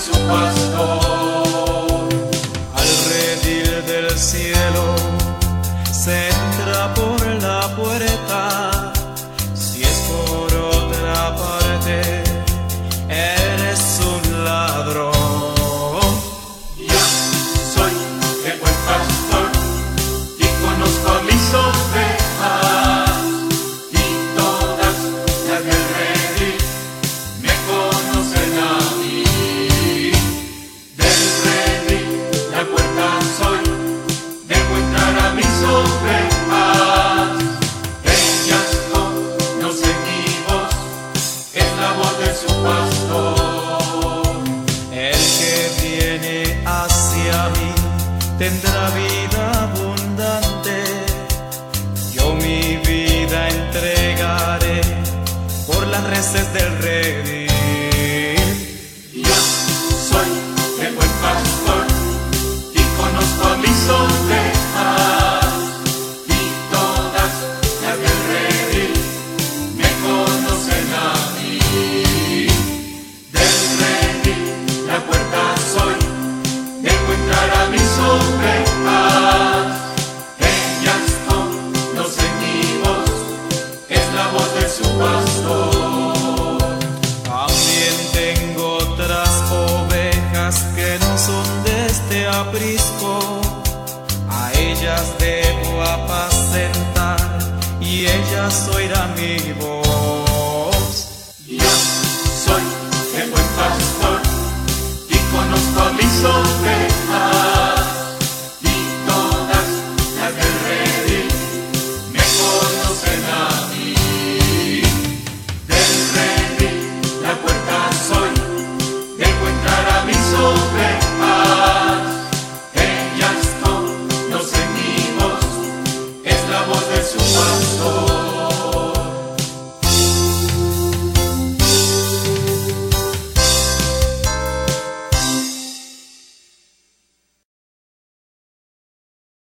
su pastor. Al redil del cielo se entra por la puerta. Si es por otra parte, eres un ladrón. Yo soy el buen pastor y conozco a mis ovejas, y todas las del redil me conocen a mí. Del redil la puerta soy, dejo entrar a mis ovejas. Ellas conocen mi voz, es la voz de su pastor. El que viene hacia mí tendrá vida abundante. Yo mi vida entregaré por las reses del redil. Yo soy el buen pastor y conozco a mis ovejas, y todas las del redil me conocen a mí. Del redil la puerta soy, dejo entrar a mis ovejas. Ellas conocen mi voz, es la voz de su pastor. También tengo otras ovejas que no son de este aprisco. A ellas debo apacentar y ellas oirán mi voz. Yo soy el buen pastor y conozco a mis ovejas, y todas las del redil me conocen a mí. Del redil la puerta soy, dejo entrar a mis ovejas. Ellas conocen mi voz, es la voz de su pastor.